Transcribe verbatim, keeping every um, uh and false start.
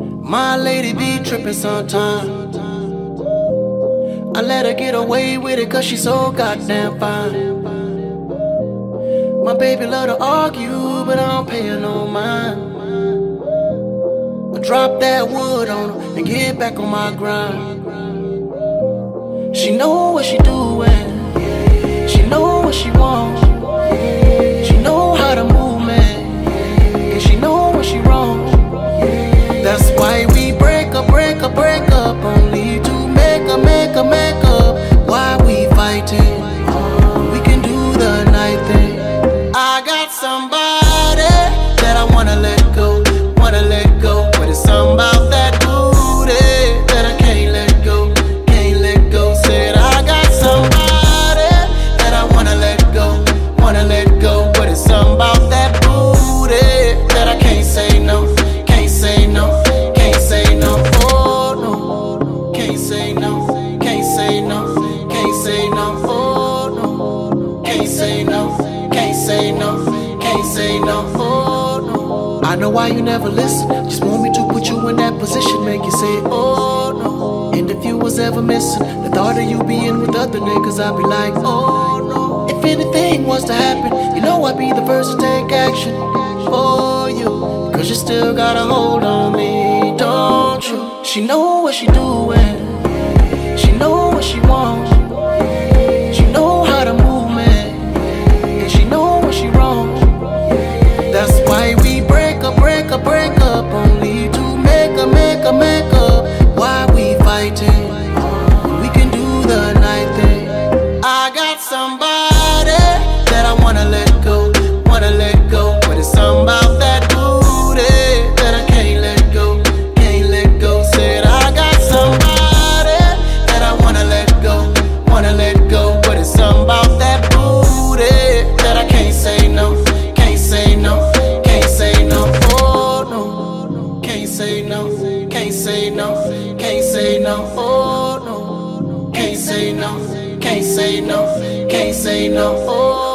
My lady be trippin' sometimes. I let her get away with it cause she so goddamn fine. My baby love to argue, but I don't pay her no mind. I drop that wood on her and get back on my grind. She know what she doing, she know what she want, she know how to move, man, and she know when she wrong. That's why we break up, break up, break up, only to make up, make up, make up. Why we fighting? We can do the night thing. I got somebody that I wanna let go, wanna let go, but it's something about that booty that I can't let go, can't let go. Said I got somebody that I wanna let go, wanna let go, but it's something about that booty that I can't say no, can't say no, can't say no. Oh no, can't say no, can't say no, can't say no. Oh no, can't say no, can't say no, can't say no. Oh no. I know why you never listen. Just want me to put you in that position, make you say oh no. And if you was ever missing the thought of you being with other niggas, I'd be like oh no. If anything was to happen, you know I'd be the first to take action for you, cause you still got a hold on me, don't you? She know what she doing, she know what she wants, she know how to move, man, and she know when she wrong. That's why we break up, break up, break up, only to make up, make up, make up. Why we fighting? We can do the night thing. I got somebody that I wanna let go, wanna let go, but it's something about that booty that I can't let go, can't let go. Said I got somebody that I wanna let go, wanna let go, but it's something about that booty that I can't say no, can't say no, can't say no. Oh no, can't say no, can't say no, can't say no. Oh no, can't say no, can't say no, can't say no. Oh